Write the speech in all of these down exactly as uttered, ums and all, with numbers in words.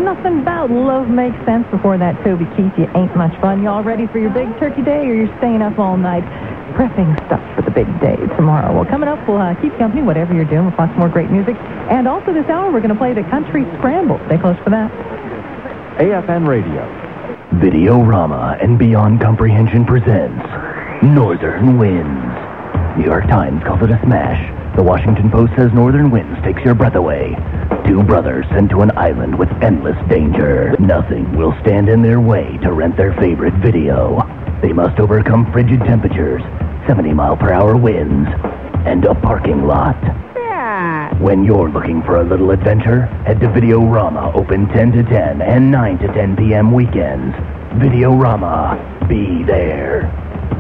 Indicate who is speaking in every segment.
Speaker 1: Nothing About Love Makes Sense before that Toby Keith, You Ain't Much Fun. Y'all ready for your big turkey day, or you're staying up all night prepping stuff for the big day tomorrow? Well, coming up, we'll uh, keep company, whatever you're doing, with lots more great music. And also this hour, we're going to play the Country Scramble. Stay close for that.
Speaker 2: A F N Radio.
Speaker 3: Video-Rama and Beyond Comprehension presents Northern Winds. New York Times calls it a smash. The Washington Post says Northern Winds takes your breath away. Two brothers sent to an island with endless danger. Nothing will stand in their way to rent their favorite video. They must overcome frigid temperatures, seventy mile per hour winds, and a parking lot. Yeah. When you're looking for a little adventure, head to Video-Rama, open ten to ten and nine to ten p.m. weekends. Video-Rama, be there.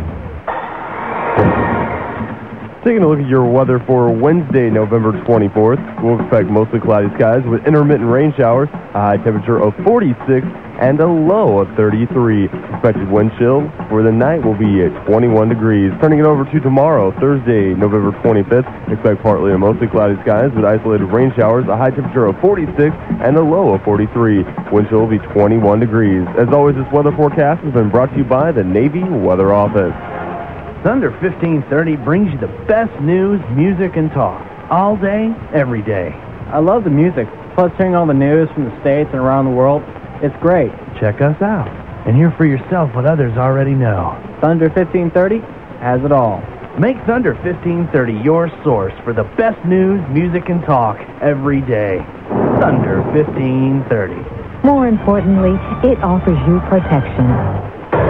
Speaker 4: Taking a look at your weather for Wednesday, November twenty-fourth. We'll expect mostly cloudy skies with intermittent rain showers, a high temperature of forty-six, and a low of thirty-three. Expected wind chill for the night will be at twenty-one degrees. Turning it over to tomorrow, Thursday, November twenty-fifth. Expect partly to mostly cloudy skies with isolated rain showers, a high temperature of forty-six, and a low of forty-three. Wind chill will be twenty-one degrees. As always, this weather forecast has been brought to you by the Navy Weather Office.
Speaker 5: Thunder fifteen thirty brings you the best news, music, and talk. All day, every day.
Speaker 6: I love the music. Plus, hearing all the news from the States and around the world, it's great.
Speaker 5: Check us out and hear for yourself what others already know.
Speaker 6: Thunder fifteen thirty has it all.
Speaker 5: Make Thunder fifteen thirty your source for the best news, music, and talk every day. Thunder fifteen thirty.
Speaker 7: More importantly, it offers you protection.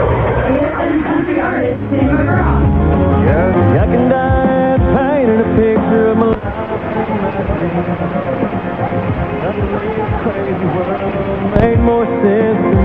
Speaker 8: Yeah, I can die painting a picture of my life. Nothing crazy world made more sense.